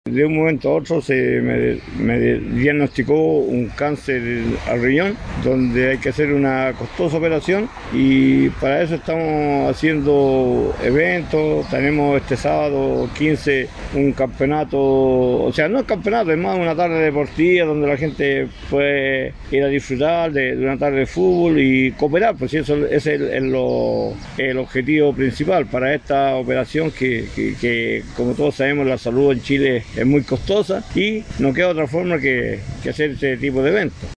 De un momento a otro me diagnosticó un cáncer al riñón, donde hay que hacer una costosa operación y para eso estamos haciendo eventos. Tenemos este sábado 15 un campeonato, o sea, no es campeonato, es más una tarde deportiva donde la gente puede ir a disfrutar de una tarde de fútbol y cooperar, pues eso es el objetivo principal para esta operación que como todos sabemos la salud en Chile es muy costosa y no queda otra forma que hacer este tipo de eventos.